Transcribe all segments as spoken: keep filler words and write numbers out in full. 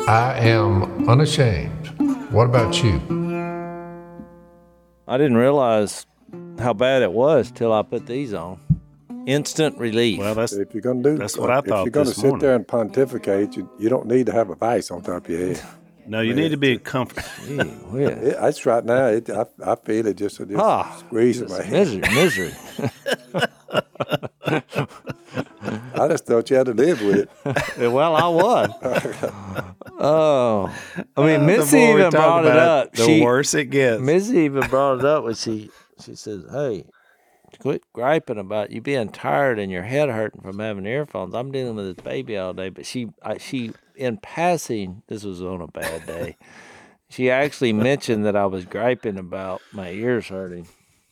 I am unashamed. What about you? I didn't realize how bad it was till I put these on. Instant relief. Well, that's If you're going to do, that's what I if thought you're going to this sit morning. there and pontificate, you, you don't need to have a vice on top of your head. No, you I mean, need to be comfortable. Gee whiz. It, it's right now. It, I, I feel it just, just Ah, squeezing just my head. misery, misery. I just thought you had to live with it. Well, I was. Oh, I mean, The Missy more we even talk brought it about up. The she, worse it gets. Missy even brought it up when she she says, "Hey, quit griping about you being tired and your head hurting from having earphones. I'm dealing with this baby all day." But she, I, she, in passing, this was on a bad day. She actually mentioned that I was griping about my ears hurting.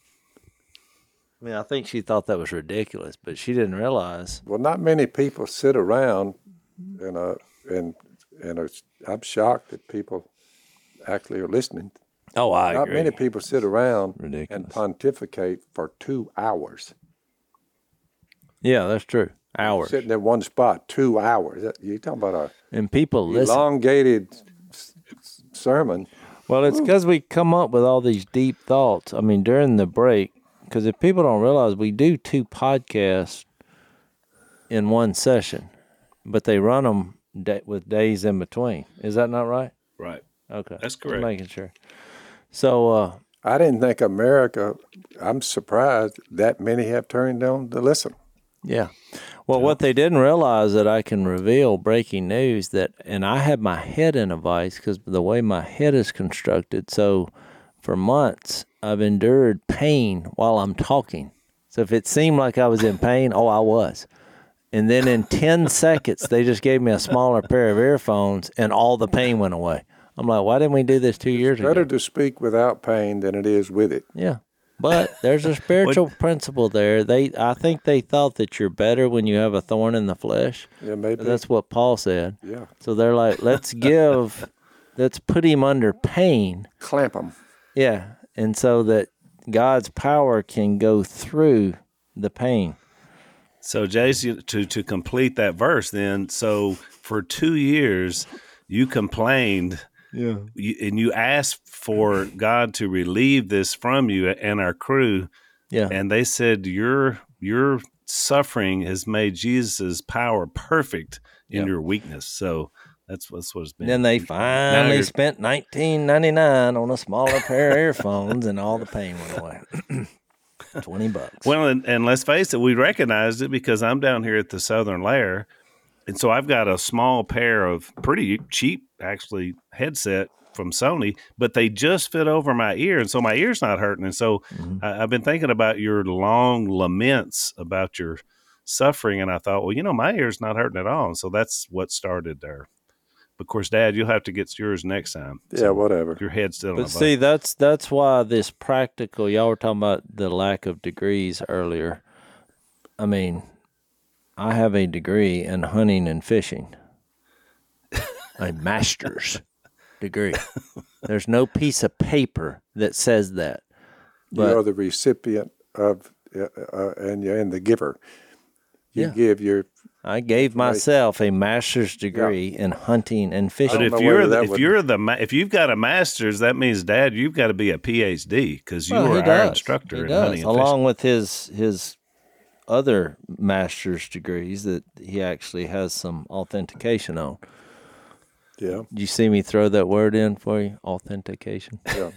I mean, I think she thought that was ridiculous, but she didn't realize. Well, not many people sit around, and uh, and and are, I'm shocked that people actually are listening. Oh, I Not agree. many people sit around Ridiculous. and pontificate for two hours. Yeah, that's true. Hours. Sitting in one spot, two hours. That- You're talking about a And people listen. elongated s- s- sermon. Well, it's because we come up with all these deep thoughts. I mean, during the break, because if people don't realize, we do two podcasts in one session, but they run them da- with days in between. Is that not right? Right. Okay. That's Just correct. making sure. So, uh, I didn't think America, I'm surprised that many have turned on to listen. yeah. Well, what they didn't realize that I can reveal breaking news that, and I have my head in a vice because the way my head is constructed. So for months, I've endured pain while I'm talking. So if it seemed like I was in pain, oh, I was. And then in ten seconds, they just gave me a smaller pair of earphones and all the pain went away. I'm like, why didn't we do this two years Better ago? to speak without pain than it is with it. Yeah. But there's a spiritual principle there. They, I think they thought that you're better when you have a thorn in the flesh. Yeah, maybe. That's what Paul said. Yeah. So they're like, let's give, let's put him under pain. Clamp them. Yeah. And so that God's power can go through the pain. So, Jason, to, to complete that verse, then, so for two years, you complained, Yeah. you, and you asked for God to relieve this from you and our crew, Yeah. and they said your your suffering has made Jesus' power perfect in Yeah. your weakness. So that's, that's what it's been. Then they finally you're- spent nineteen ninety-nine on a smaller pair of earphones, and all the pain went away. Twenty bucks. Well, and, and let's face it, we recognized it because I'm down here at the Southern Lair, and so I've got a small pair of pretty cheap, actually, headset from Sony, but they just fit over my ear, and so my ear's not hurting. And so Mhm. I, I've been thinking about your long laments about your suffering, and I thought, well, you know, my ear's not hurting at all, and so that's what started there. Of course, Dad, you'll have to get yours next time. Yeah, So whatever. your head's still on But the see, that's that's why this practical. Y'all were talking about the lack of degrees earlier. I mean, I have a degree in hunting and fishing, a master's degree. There's no piece of paper that says that. You But are the recipient of, uh, uh, and you're and the giver. You Yeah. give your. I gave myself a master's degree in hunting and But fishing. if know you're whether the, that if would- you're the ma- if you've got a master's, that means, Dad, you've got to be a P H D because you Well, were he our does. instructor He in does, hunting and along with his his other master's degrees that he actually has some authentication on. Yeah. Did you see me throw that word in for you? Authentication. Yeah.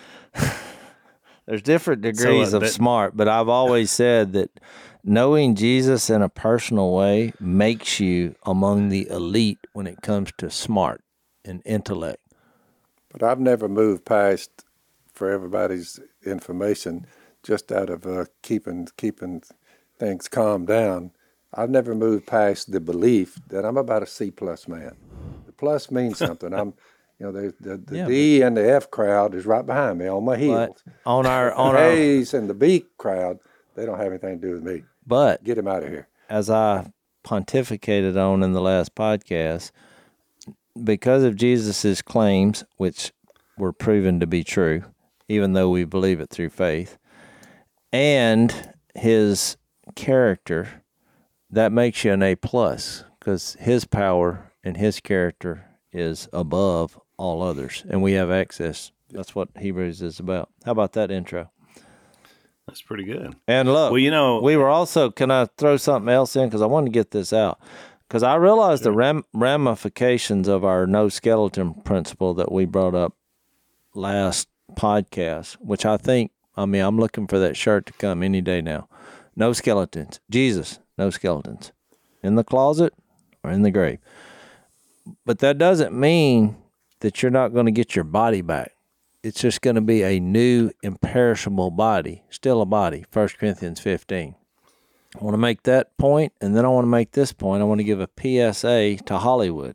There's different degrees uh, of that- smart, but I've always said that knowing Jesus in a personal way makes you among the elite when it comes to smart and intellect. But I've never moved past, for everybody's information, just out of uh, keeping keeping things calm down. I've never moved past the belief that I'm about a C plus man. The plus means something. I'm, you know, the the, the Yeah, D and the F crowd is right behind me on my But heels. on our The on our A's and the B crowd, they don't have anything to do with me. but Get him out of here. as I pontificated on in the last podcast, because of Jesus's claims, which were proven to be true, even though we believe it through faith, and his character, that makes you an A plus, because his power and his character is above all others, and we have access. That's what Hebrews is about. How about that intro? That's pretty good. And look, Well, you know, we were also, can I throw something else in? Because I want to get this out. Because I realized sure. the ram- ramifications of our no skeleton principle that we brought up last podcast, which I think, I mean, I'm looking for that shirt to come any day now. No skeletons. Jesus, no skeletons. In the closet or in the grave. But that doesn't mean that you're not going to get your body back. It's just going to be a new imperishable body, still a body, First Corinthians fifteen. I want to make that point, and then I want to make this point. I want to give a P S A to Hollywood.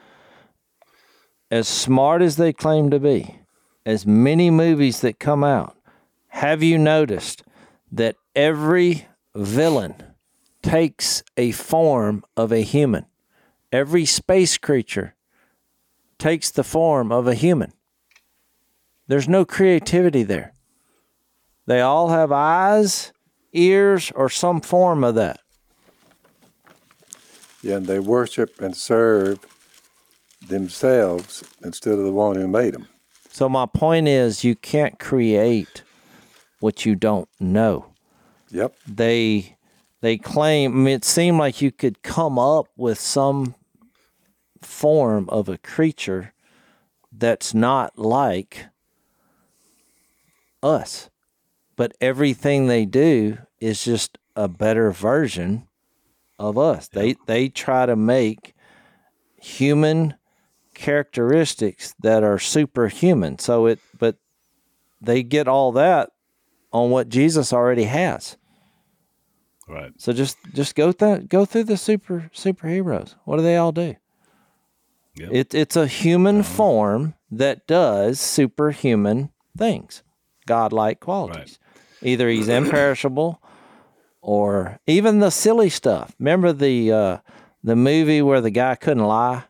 As smart as they claim to be, as many movies that come out, have you noticed that every villain takes a form of a human? Every space creature takes the form of a human. There's no creativity there. They all have eyes, ears, or some form of that. Yeah, and they worship and serve themselves instead of the one who made them. So my point is, you can't create what you don't know. Yep. They they claim, I mean, it seemed like you could come up with some form of a creature that's not like us. But everything they do is just a better version of us. They they try to make human characteristics that are superhuman. So it but they get all that on what Jesus already has. Right. So just just go through go through the super superheroes. What do they all do? Yep. It it's a human um, form that does superhuman things, godlike qualities. Right. Either he's imperishable, or even the silly stuff. Remember the uh, the movie where the guy couldn't lie?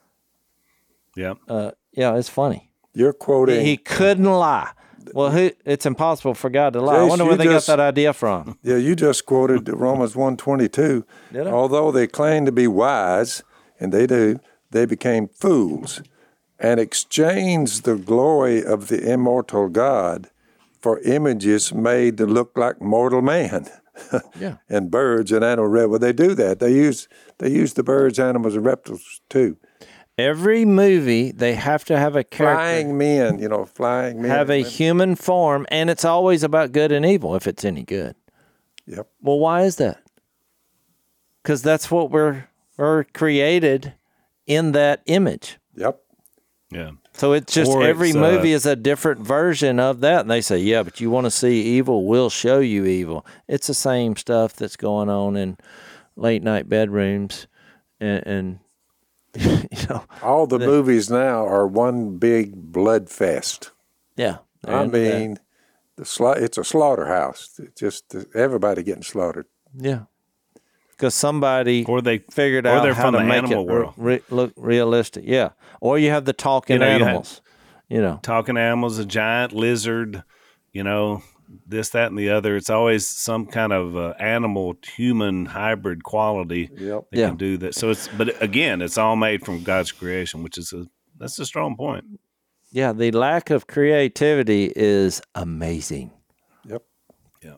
Yeah. Uh, yeah, it's funny. You're quoting. He, he couldn't lie. Well, who, it's impossible for God to lie. Jace, I wonder where they just got that idea from. Yeah, you just quoted Romans one twenty-two. Did I? Although they claim to be wise, and they do, they became fools and exchanged the glory of the immortal God for images made to look like mortal man. Yeah. And birds and animal reptiles. They do that. They use they use the birds, animals, and reptiles too. Every movie, they have to have a character. Flying men, you know, flying men. Have a women. Human form, and it's always about good and evil, if it's any good. Yep. Well, why is that? Because that's what we're, we're created in that image. Yep. Yeah. So it's just or every it's, movie uh, is a different version of that. And they say, yeah, but you want to see evil, we'll show you evil. It's the same stuff that's going on in late night bedrooms. And, and you know, all the, the movies now are one big blood fest. Yeah. I mean, the sla- it's a slaughterhouse. It's just everybody getting slaughtered. Yeah. Because somebody or they figured or out they're how from to the make animal it world. Re- look realistic. Yeah. Or you have the talking you know, animals. You, you know, talking animals, a giant lizard, you know, this, that, and the other. It's always some kind of uh, animal-human hybrid quality yep. that yeah. can do that. So it's, but again, it's all made from God's creation, which is a that's a strong point. Yeah, the lack of creativity is amazing. Yep. Yeah.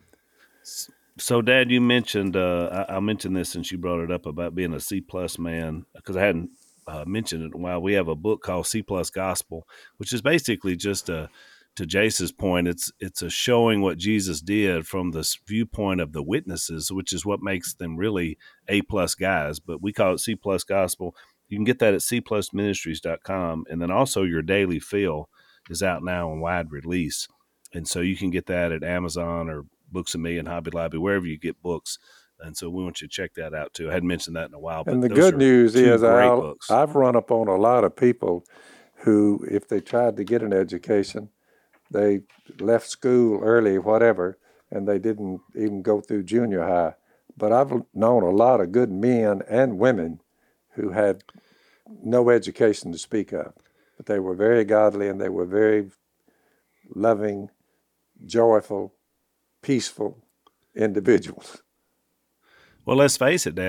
So, Dad, you mentioned uh, I, I mentioned this since you brought it up about being a C plus man because I hadn't uh, mentioned it in a while. We have a book called C plus Gospel, which is basically just a. To Jace's point, it's it's a showing what Jesus did from the viewpoint of the witnesses, which is what makes them really A plus guys. But we call it C plus Gospel. You can get that at c plus ministries dot com, and then also your Daily Fill is out now on wide release, and so you can get that at Amazon or Books A Million, Hobby Lobby, wherever you get books. And so we want you to check that out too. I hadn't mentioned that in a while. But and the good news is I'll, I've run up on a lot of people who, if they tried to get an education, they left school early, whatever, and they didn't even go through junior high. But I've known a lot of good men and women who had no education to speak of. But they were very godly and they were very loving, joyful, peaceful individuals. Well, let's face it, Dan.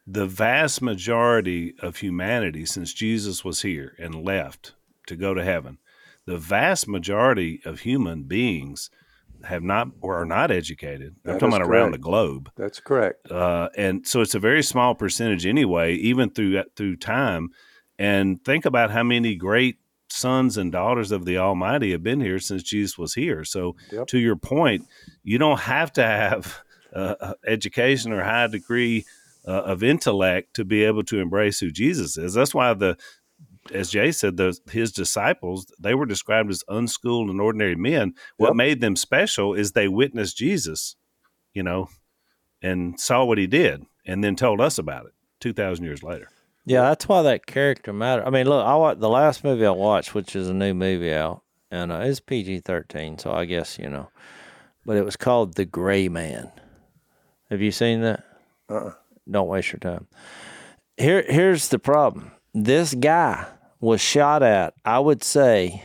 the vast majority of humanity, since Jesus was here and left to go to heaven, the vast majority of human beings have not or are not educated. I'm That talking is about around correct. the globe. That's correct. Uh, and so it's a very small percentage anyway, even through through time. And think about how many great sons and daughters of the Almighty have been here since Jesus was here. So Yep. to your point, you don't have to have uh, education or high degree uh, of intellect to be able to embrace who Jesus is. That's why the as Jay said, the, his disciples, they were described as unschooled and ordinary men. What Yep. made them special is they witnessed Jesus, you know, and saw what he did and then told us about it two thousand years later. Yeah, that's why that character matters. I mean, look, I watched the last movie I watched, which is a new movie out, and uh, it's P G thirteen, so I guess, you know, but it was called The Gray Man. Have you seen that? Uh-uh. Don't waste your time. Here, here's the problem. This guy was shot at, I would say,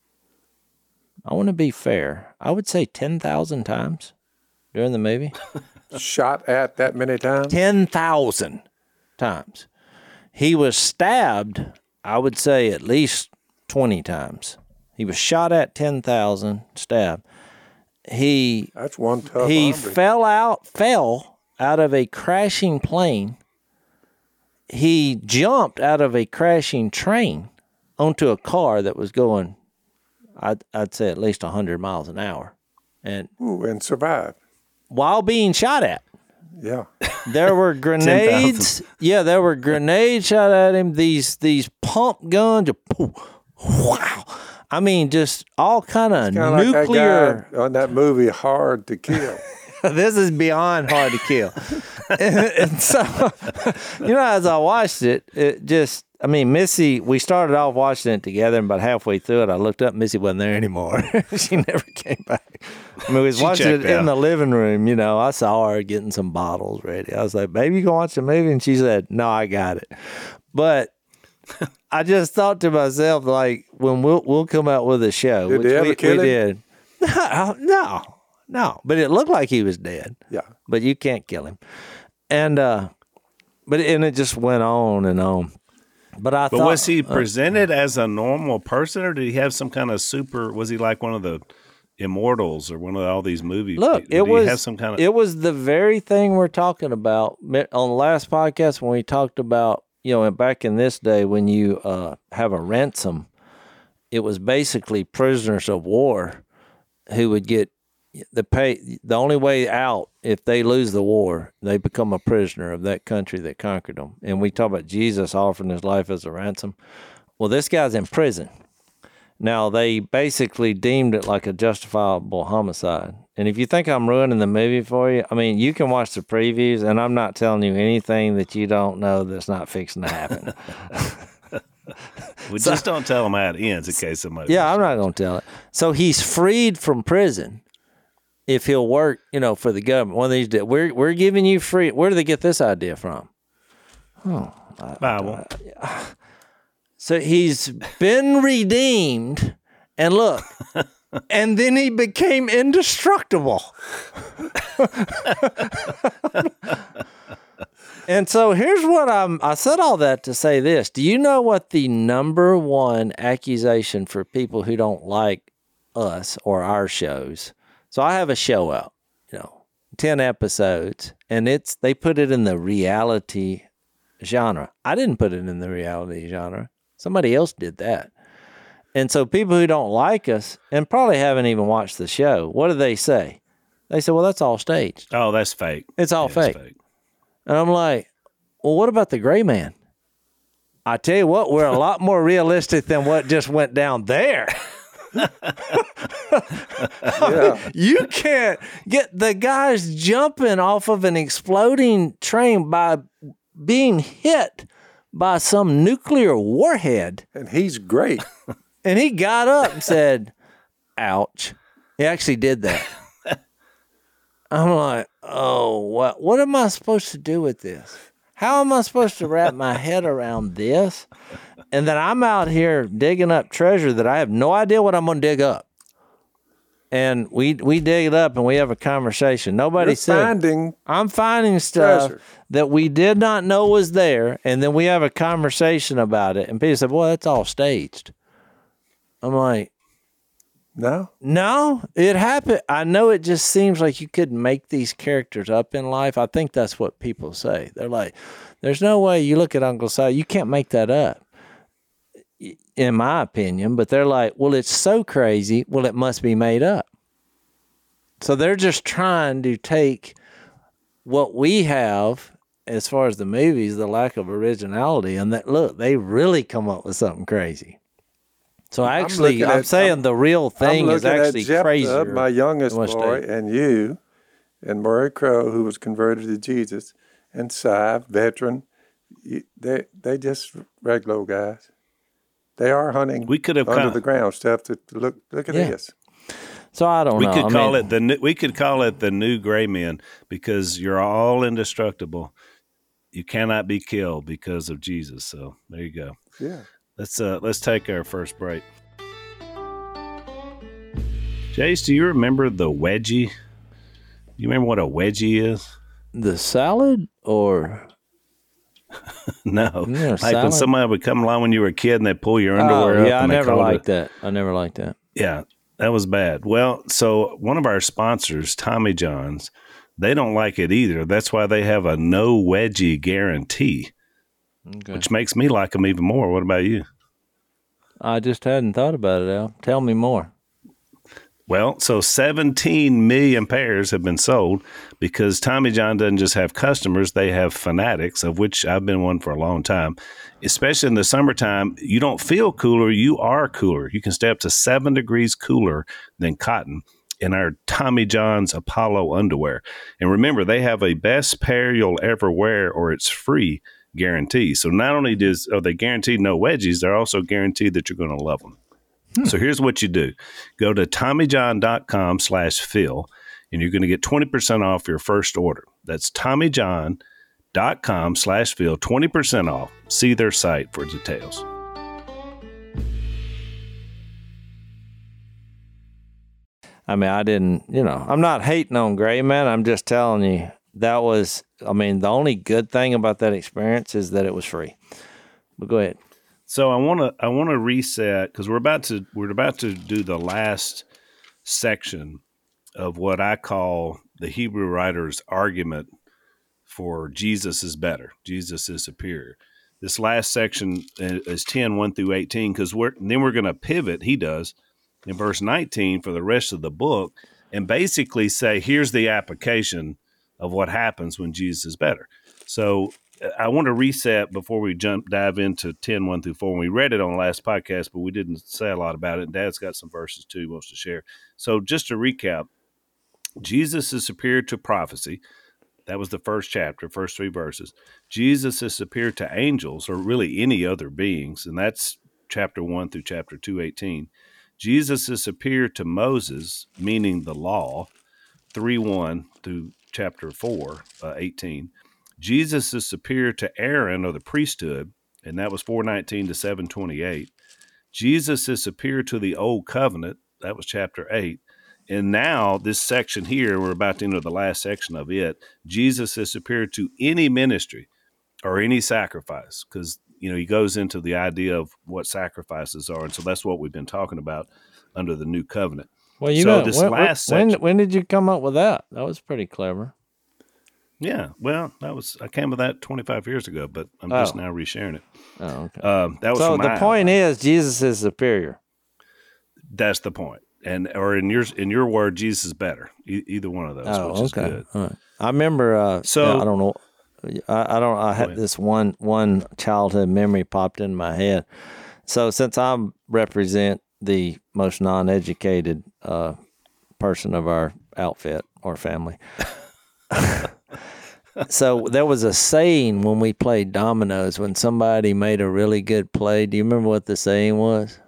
I want to be fair, I would say ten thousand times during the movie. Shot at that many times? ten thousand times. He was stabbed, I would say, at least twenty times. He was shot at ten thousand, stabbed. He That's one tough he hombre. fell out, fell out of a crashing plane. He jumped out of a crashing train onto a car that was going, I'd, I'd say at least one hundred miles an hour. And Ooh, and survived. while being shot at, Yeah. there were grenades. Yeah, there were grenades shot at him. These these pump guns. Wow. I mean, just all kind of Kind of like nuclear. that guy on that movie, Hard to Kill. This is beyond hard to kill. and, and so, you know, as I watched it, it just, I mean, Missy, we started off watching it together, and about halfway through it, I looked up, Missy wasn't there anymore. She never came back. I mean, we was She watching it checked in out. the living room, you know. I saw her getting some bottles ready. I was like, baby, you gonna watch the movie? And she said, no, I got it. But I just thought to myself, like, when we'll, we'll come out with a show, Did which they ever we, kill we him? did. No, no, no. But it looked like he was dead. Yeah. But you can't kill him. And, uh, but, and it just went on and on. But I But thought, was he uh, presented as a normal person, or did he have some kind of super? Was he like one of the Immortals or one of all these movies? Look, did it he was have some kind of. it was the very thing we're talking about on the last podcast when we talked about, you know, back in this day when you uh, have a ransom, it was basically prisoners of war who would get the pay. The only way out if they lose the war, they become a prisoner of that country that conquered them. And we talk about Jesus offering his life as a ransom. Well, this guy's in prison. Now, they basically deemed it like a justifiable homicide. And if you think I'm ruining the movie for you, I mean, you can watch the previews, and I'm not telling you anything that you don't know that's not fixing to happen. We just don't tell them how it ends in case somebody. Yeah, I'm not going to tell it. So he's freed from prison if he'll work, you know, for the government. One of these days, we're, we're giving you free. Where do they get this idea from? Bible. So he's been redeemed, and look, and then he became indestructible. And so here's what I'm, I said all that to say this. Do you know what the number one accusation for people who don't like us or our shows? So I have a show out, you know, ten episodes, and it's, they put it in the reality genre. I didn't put it in the reality genre. Somebody else did that. And so people who don't like us and probably haven't even watched the show, what do they say? They say, well, that's all staged. Oh, that's fake. It's all Yeah, fake. And I'm like, well, what about the Gray Man? I tell you what, we're a lot more realistic than what just went down there. Yeah. You can't get the guys jumping off of an exploding train by being hit by some nuclear warhead. And he's great. And he got up and said, ouch. He actually did that. I'm like, oh, what, what am I supposed to do with this? How am I supposed to wrap my head around this? And then I'm out here digging up treasure that I have no idea what I'm going to dig up. and we we dig it up and we have a conversation. Nobody You're said finding I'm finding stuff treasure. that we did not know was there, and then we have a conversation about it. And people said, "Well, that's all staged." I'm like, no. no, it happened. I know it just seems like you could make these characters up in life. I think that's what people say. They're like, "There's no way." You look at Uncle Si, you can't make that up, in my opinion. But they're like, "Well, it's so crazy. Well, it must be made up." So they're just trying to take what we have as far as the movies, the lack of originality, and that look, they really come up with something crazy. So actually, I'm, I'm at, saying I'm, the real thing is actually at Jephthah, crazier. My youngest boy, state. And you, and Murray Crow, who was converted to Jesus, and Si, veteran. They they just regular guys. They are hunting. We could have under come, the ground stuff. To look look at yeah. this. So I don't we know. could I call mean, it the we could call it the new gray men because you're all indestructible. You cannot be killed because of Jesus. So there you go. Yeah. Let's uh let's take our first break. Jace, do you remember the wedgie? You remember what a wedgie is? The salad or no, yeah, like salad? when somebody would come along when you were a kid and they pull your underwear oh, up. Yeah, I and never they liked it, that. I never liked that. Yeah, that was bad. Well, so one of our sponsors, Tommy John's, they don't like it either. That's why they have a no wedgie guarantee, Okay. which makes me like them even more. What about you? I just hadn't thought about it, Al. Tell me more. Well, so seventeen million pairs have been sold because Tommy John doesn't just have customers, they have fanatics, of which I've been one for a long time. Especially in the summertime, you don't feel cooler, you are cooler. You can stay up to seven degrees cooler than cotton in our Tommy John's Apollo underwear. And remember, they have a best pair you'll ever wear or it's free guarantee. So not only does are they guaranteed no wedgies, they're also guaranteed that you're going to love them. Hmm. So here's what you do. Go to TommyJohn.com slash Phil, and you're going to get twenty percent off your first order. That's TommyJohn.com slash Phil, twenty percent off. See their site for details. I mean, I didn't, you know, I'm not hating on Gray Man. I'm just telling you that was, I mean, the only good thing about that experience is that it was free. But go ahead. So I want to I want to reset because we're about to we're about to do the last section of what I call the Hebrew writer's argument for Jesus is better, Jesus is superior. This last section is ten, one through eighteen, because we're then we're going to pivot. He does in verse nineteen for the rest of the book, and basically say here's the application of what happens when Jesus is better. So I want to reset before we jump dive into ten, one through four. We read it on the last podcast, but we didn't say a lot about it. Dad's got some verses too he wants to share. So just to recap, Jesus is superior to prophecy. That was the first chapter, first three verses. Jesus is superior to angels, or really any other beings, and that's chapter one through chapter two eighteen. Jesus is superior to Moses, meaning the law, three one through chapter four, uh, eighteen. Jesus is superior to Aaron, or the priesthood, and that was four nineteen to seven twenty-eight. Jesus is superior to the old covenant. That was chapter eight. And now this section here, we're about to enter the last section of it. Jesus is superior to any ministry or any sacrifice, because, you know, he goes into the idea of what sacrifices are. And so that's what we've been talking about under the new covenant. Well, you so know, this when, last when, section, when did you come up with that? That was pretty clever. Yeah, well, that was I came with that twenty-five years ago, but I'm just Oh. now resharing it. Oh, okay. Um, that was So from the my point outline. is Jesus is superior. That's the point. And or in your in your word, Jesus is better. E- either one of those, Oh, which is okay. good. All right. I remember. Uh, So- yeah, I don't know. I, I don't. I had ahead. this one one childhood memory popped in my head. So since I represent the most non-educated uh, person of our outfit or family, so there was a saying when we played dominoes when somebody made a really good play. Do you remember what the saying was?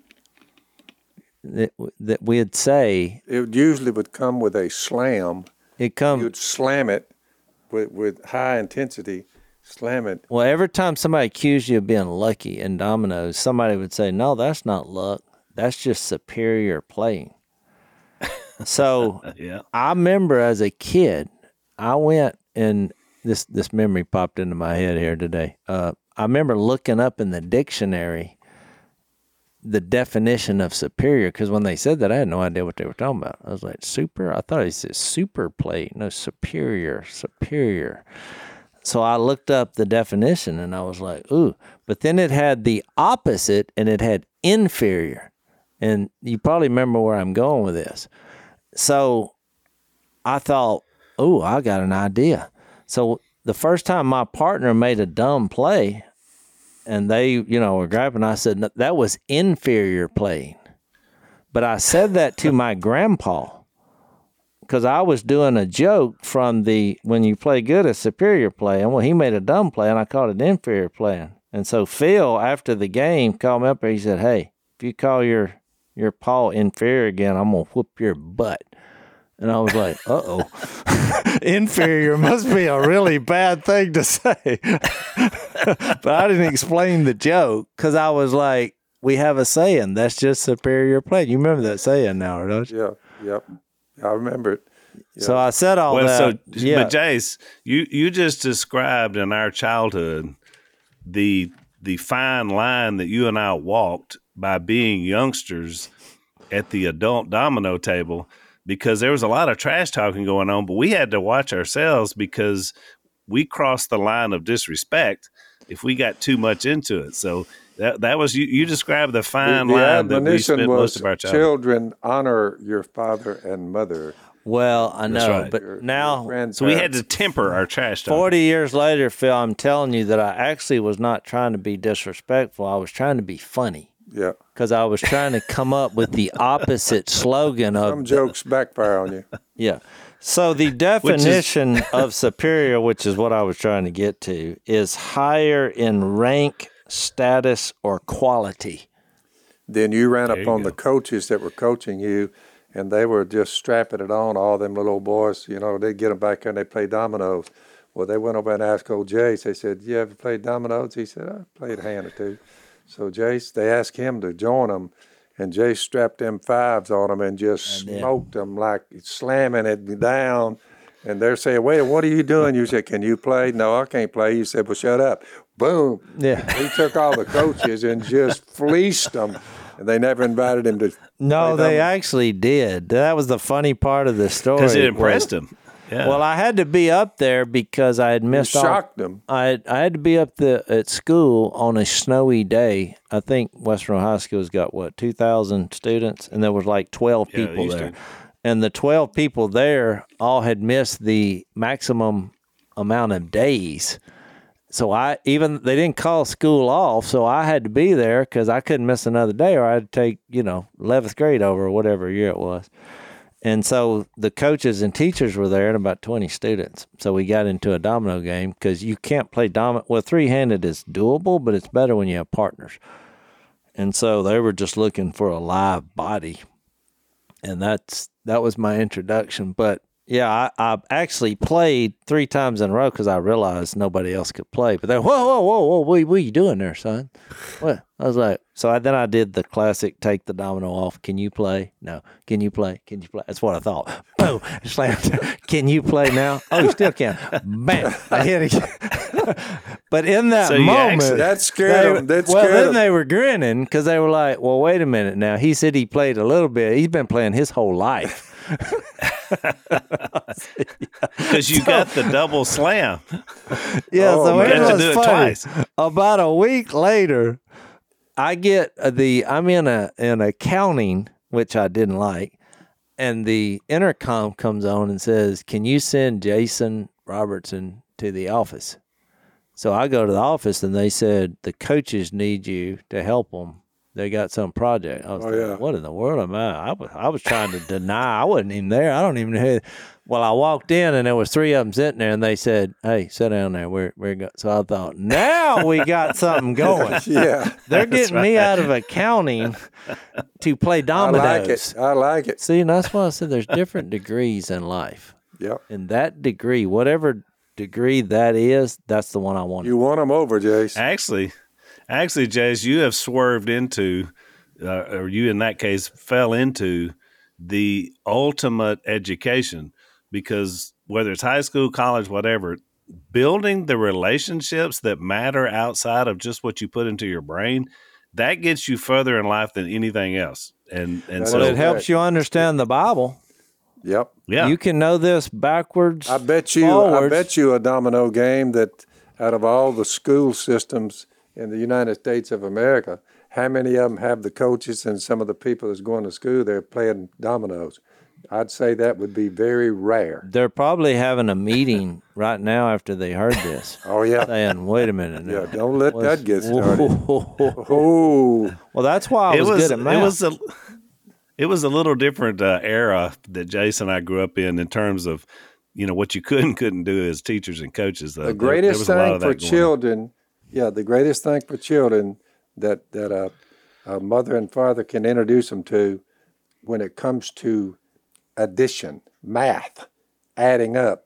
That, that we'd say It usually would come with a slam. it comes. You'd slam it with, with high intensity, slam it. Well, every time somebody accused you of being lucky in dominoes, somebody would say, "No, that's not luck. That's just superior playing." So Yeah. I remember as a kid, I went and this this memory popped into my head here today. Uh, I remember looking up in the dictionary the definition of superior, because when they said that, I had no idea what they were talking about. I was like, super? I thought it said super plate. No, superior, superior. So I looked up the definition and I was like, ooh. But then it had the opposite and it had inferior. And you probably remember where I'm going with this. So I thought, ooh, I got an idea. So the first time my partner made a dumb play and they, you know, were grabbing, I said, no, that was inferior playing. But I said that to my grandpa because I was doing a joke from the, when you play good, it's superior play. And well, he made a dumb play and I called it inferior playing. And so Phil, after the game, called me up and he said, hey, if you call your, your paw inferior again, I'm going to whoop your butt. And I was like, uh-oh. Inferior must be a really bad thing to say. But I didn't explain the joke because I was like, we have a saying, that's just superior play. You remember that saying now, don't you? Yeah, yep. I remember it. Yeah. So I said all well, that. so, yeah. But Jace, you, you just described in our childhood the the fine line that you and I walked by being youngsters at the adult domino table, because there was a lot of trash talking going on, but we had to watch ourselves because we crossed the line of disrespect if we got too much into it. So that that was, you, you described the fine the, the line that we spent was, most of our childhood. Children, honor your father and mother. Well, I know, right. but Your- now, your So we had to temper our trash talk. forty years later, Phil, I'm telling you that I actually was not trying to be disrespectful. I was trying to be funny Yeah. because I was trying to come up with the opposite slogan of Some jokes backfire on you. Yeah. So the definition of superior, which is what I was trying to get to, is higher in rank, status, or quality. Then you ran There up you on go. the coaches that were coaching you, and they were just strapping it on, all them little boys. You know, they'd get them back there and they'd play dominoes. Well, they went over and asked old Jace. They said, you ever played dominoes? He said, I played a hand or two. So Jace, they asked him to join them, and Jace strapped them fives on them and just I did. smoked them, like slamming it down. And they're saying, wait, what are you doing? You said, can you play? No, I can't play. You said, well, shut up. Boom. Yeah. He took all the coaches and just fleeced them, and they never invited him to No, play they dominoes. actually did. That was the funny part of the story. Because it was- impressed him. Yeah. Well, I had to be up there because I had You missed all. shocked them. I had, I had to be up the at school on a snowy day. I think Western High School's got what two thousand students, and there was like twelve Yeah, people used there, to. and the twelve people there all had missed the maximum amount of days. So I even they didn't call school off, so I had to be there because I couldn't miss another day, or I had to take you know eleventh grade over or whatever year it was. And so the coaches and teachers were there and about twenty students. So we got into a domino game because you can't play domino. Well, three-handed is doable, but it's better when you have partners. And so they were just looking for a live body. And that's that was my introduction. But, yeah, I, I actually played three times in a row because I realized nobody else could play. But they're, whoa, whoa, whoa, whoa, what, what are you doing there, son? What? I was like, so I, then I did the classic take the domino off. Can you play? No. Can you play? Can you play? That's what I thought. Boom. Slammed. Can you play now? Oh, you still can. Bam. I hit it. But in that So you moment, actually- That scared they, them. That well, scared then them. they were grinning because they were like, well, wait a minute now. He said he played a little bit. He's been playing his whole life. Because you got the double slam. Yeah, Oh, so man. it You had to was do it funny. twice. About a week later, I get the I'm in a in accounting, which I didn't like, and the intercom comes on and says, "Can you send Jason Robertson to the office?" So I go to the office, and they said the coaches need you to help them. They got some project. I was Oh, like, yeah. what in the world am I? I was, I was trying to deny. I wasn't even there. I don't even know. Who. Well, I walked in and there was three of them sitting there, and they said, "Hey, sit down there. We're we're go-" So I thought, now we got something going. Yeah. They're getting me out of accounting to play I dominoes. like it. I like it. See, and that's why I said there's different degrees in life, Yep. and that degree, whatever degree that is, that's the one I want. You won them over, Jace. Actually, actually, Jace, you have swerved into, uh, or you in that case fell into the ultimate education, because whether it's high school, college, whatever, building the relationships that matter outside of just what you put into your brain, that gets you further in life than anything else. And and That so Well, it is helps right. you understand the Bible. Yep. yeah, You can know this backwards. I bet you. forwards. I bet you a domino game that out of all the school systems in the United States of America, how many of them have the coaches and some of the people that's going to school there playing dominoes? I'd say that would be very rare. They're probably having a meeting right now after they heard this, Oh yeah. saying, "Wait a minute, now. Yeah, don't let What's- that get started. Whoa. Oh, Well, that's why I it was, was good at math. it was a it was a little different uh, era that Jason and I grew up in in terms of, you know, what you could and couldn't do as teachers and coaches. Though. the There- there greatest was a lot thing of for that going on. children, yeah, the greatest thing for children that that a, a mother and father can introduce them to when it comes to addition, math, adding up,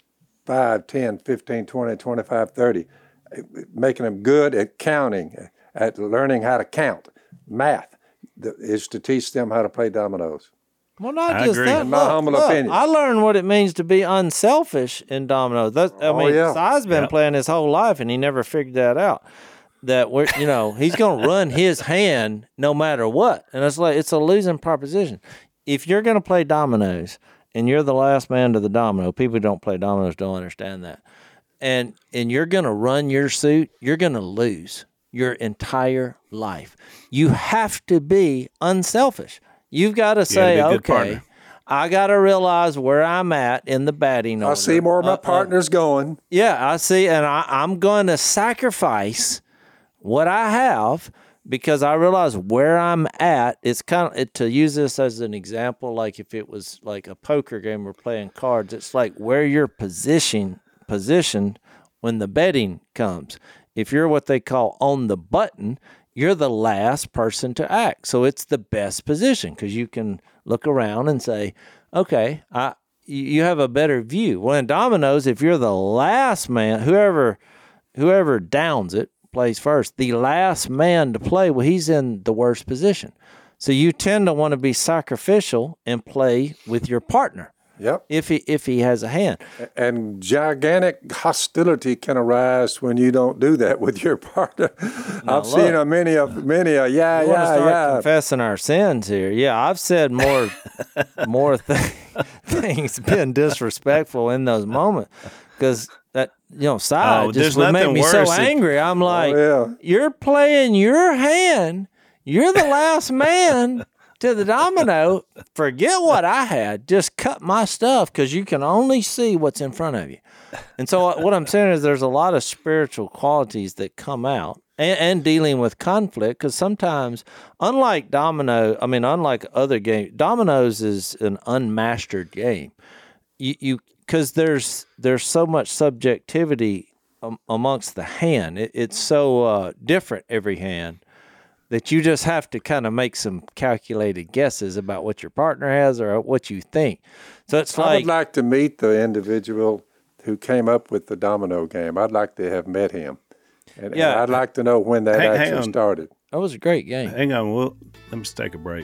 five, ten, fifteen, twenty, twenty-five, thirty, making them good at counting, at learning how to count, math, the, is to teach them how to play dominoes. Well, not I just agree. that. In my Look, humble look, opinion. I learned what it means to be unselfish in dominoes. That's, I Oh, mean, yeah. Si's been Yeah. playing his whole life, and he never figured that out. That we're, you know, he's going to run his hand no matter what, and it's like it's a losing proposition. If you're going to play dominoes and you're the last man to the domino, people who don't play dominoes don't understand that. And and you're going to run your suit, you're going to lose your entire life. You have to be unselfish. You've got to say, be a good okay, partner. I got to realize where I'm at in the batting order. I see more of my Uh, uh, partners going. yeah, I see, and I, I'm going to sacrifice what I have because I realize where I'm at. It's kind of it, to use this as an example, like if it was like a poker game we're playing cards. It's like where you're position positioned when the betting comes. If you're what they call on the button, you're the last person to act. So it's the best position because you can look around and say, okay, I you you have a better view. Well, in dominoes, if you're the last man, whoever whoever downs it plays first. The last man to play, well, he's in the worst position. So you tend to want to be sacrificial and play with your partner Yep. if he if he has a hand. And gigantic hostility can arise when you don't do that with your partner. I've look. seen a many of many a yeah We want to yeah start yeah. confessing our sins here. Yeah, I've said more more th- things been disrespectful in those moments because that you know side Oh, just there's would make nothing me so worse if- angry. I'm like, yeah. you're playing your hand. You're the last man to the domino. Forget what I had. Just cut my stuff because you can only see what's in front of you. And so uh, what I'm saying is there's a lot of spiritual qualities that come out and, and dealing with conflict because sometimes, unlike domino, I mean, unlike other games, dominoes is an unmastered game. You, you, because there's there's so much subjectivity um, amongst the hand. It, it's so uh, different every hand that you just have to kind of make some calculated guesses about what your partner has or what you think. So it's I like, would like to meet the individual who came up with the domino game. I'd like to have met him. And, Yeah. and I'd like to know when that Hang- hang actually on. started. that was a great game. Hang on, we'll, let me just take a break.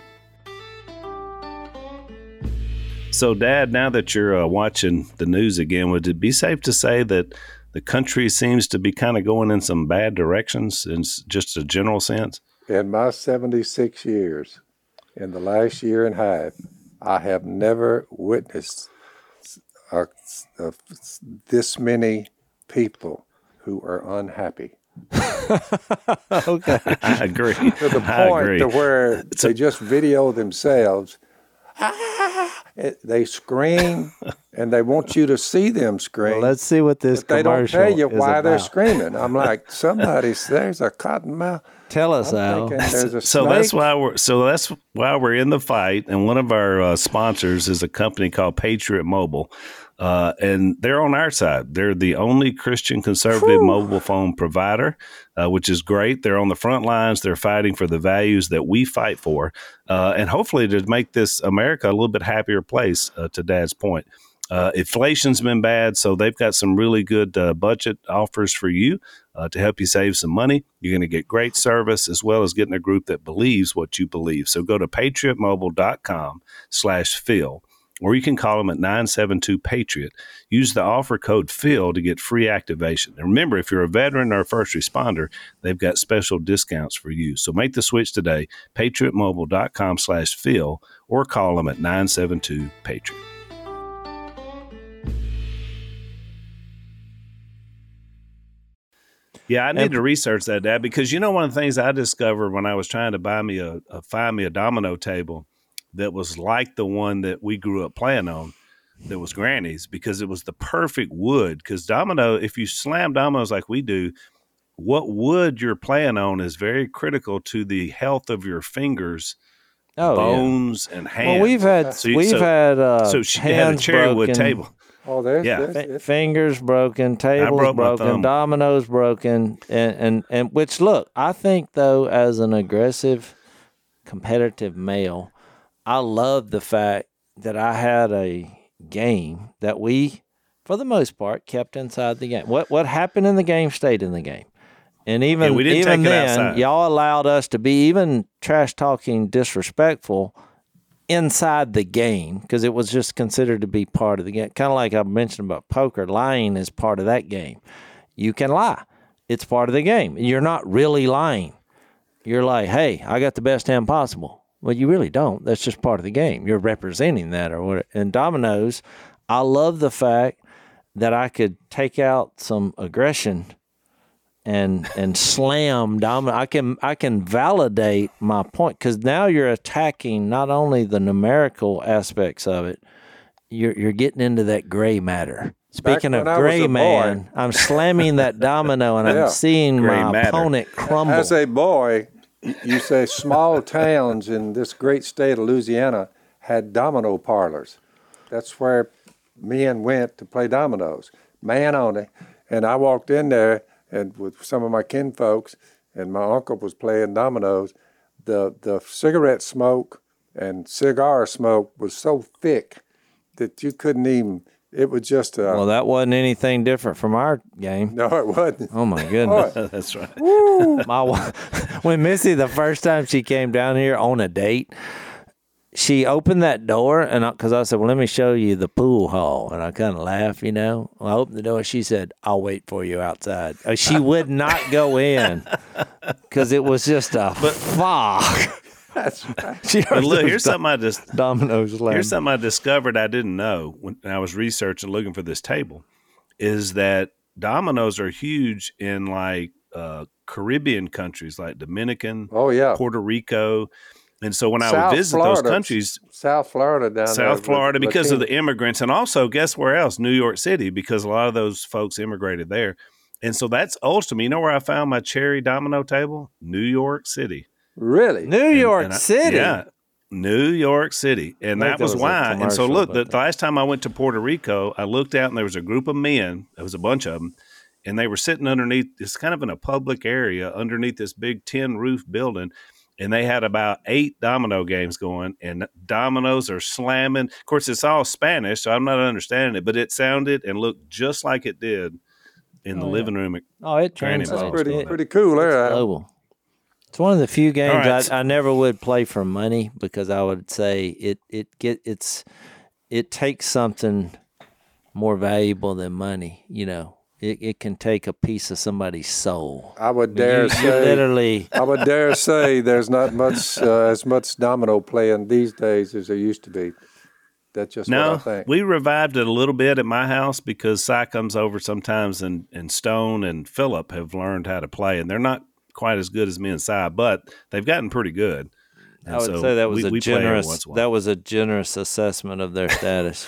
So, Dad, now that you're uh, watching the news again, would it be safe to say that the country seems to be kind of going in some bad directions in s- just a general sense? In my seventy-six years, in the last year and a half, I have never witnessed a, a, this many people who are unhappy. Okay. I agree. To the I point agree. to where they just video themselves. Ah, it- they scream, and they want you to see them scream. Well, let's see what this but they don't commercial tell you is why they're about. screaming. I'm like, somebody's there's a cotton mouth. Tell us, I'm Al. thinking there's a So snake. that's why we're so that's why we're in the fight, and one of our uh, sponsors is a company called Patriot Mobile, uh, and they're on our side. They're the only Christian conservative mobile phone provider, uh, which is great. They're on the front lines. They're fighting for the values that we fight for, uh, and hopefully to make this America a little bit happier place. Uh, to Dad's point. Uh, inflation's been bad, so they've got some really good uh, budget offers for you uh, to help you save some money. You're going to get great service as well as getting a group that believes what you believe. So go to patriotmobile.com slash Phil, or you can call them at nine seven two PATRIOT. Use the offer code Phil to get free activation. And remember, if you're a veteran or a first responder, they've got special discounts for you. So make the switch today, patriotmobile.com slash Phil, or call them at nine seven two PATRIOT. Yeah, I need and, to research that, Dad, because you know one of the things I discovered when I was trying to buy me a, a find me a domino table that was like the one that we grew up playing on, that was Granny's, because it was the perfect wood. Because domino, if you slam dominoes like we do, what wood you're playing on is very critical to the health of your fingers, oh, bones, yeah. and hands. Well, we've had so you, we've so, had uh, so she had a cherry wood table. Oh, there's, yeah. there's, there's. Fingers broken, tables broke broken, dominoes broken, and, and, and which, look, I think, though, as an aggressive, competitive male, I love the fact that I had a game that we, for the most part, kept inside the game. What what happened in the game stayed in the game. And even, yeah, we didn't even take it then, outside. Y'all allowed us to be even trash-talking, disrespectful inside the game, because it was just considered to be part of the game. Kind of like I mentioned about poker, lying is part of that game. You can lie. It's part of the game. You're not really lying. You're like, hey, I got the best hand possible. Well, you really don't. That's just part of the game. You're representing that or what. And dominoes, I love the fact that I could take out some aggression and and slam domino. I can I can validate my point, because now you're attacking not only the numerical aspects of it, you're you're getting into that gray matter. Speaking of gray man, boy, I'm slamming that domino and yeah, I'm seeing my matter. opponent crumble. As a boy, you say small towns in this great state of Louisiana had domino parlors. That's where men went to play dominoes, man only. And I walked in there, and with some of my kinfolks, and my uncle was playing dominoes, the the cigarette smoke and cigar smoke was so thick that you couldn't even, it was just a... Well, that wasn't anything different from our game. No, it wasn't. Oh, my goodness. Oh, that's right. my, when Missy, the first time she came down here on a date, she opened that door, and because I, I said, well, let me show you the pool hall. And I kind of laughed, you know. I opened the door. She said, I'll wait for you outside. She would not go in because it was just a but, fog. That's right. She but look, here's something I just dominoes. Here's something I discovered I didn't know when I was researching, looking for this table, is that dominoes are huge in like uh, Caribbean countries like Dominican, oh yeah, Puerto Rico. And so when South I would visit Florida, those countries, South Florida down South there, Florida, because Latino. of the immigrants, and also guess where else? New York City, because a lot of those folks immigrated there. And so that's ultimately, you know where I found my cherry domino table? New York City. Really? New York and, and I, City? Yeah, New York City. And that was, was why. And so look, the, the last time I went to Puerto Rico, I looked out and there was a group of men. There was a bunch of them. And they were sitting underneath, it's kind of in a public area, underneath this big tin roof building. And they had about eight domino games going, and dominoes are slamming. Of course, it's all Spanish, so I'm not understanding it, but it sounded and looked just like it did in the oh, living yeah. room. At oh, it translates. That's pretty, it, pretty cool there. It's global. It's one of the few games right. I, I never would play for money, because I would say it it get it's it takes something more valuable than money, you know. It, it can take a piece of somebody's soul. I would dare you, say, you literally. I would dare say, there's not much uh, as much domino playing these days as there used to be. That's just no, what I think. We revived it a little bit at my house because Si comes over sometimes, and, and Stone and Phillip have learned how to play, and they're not quite as good as me and Si, but they've gotten pretty good. And I would so say that was we, a we generous. That was a generous assessment of their status.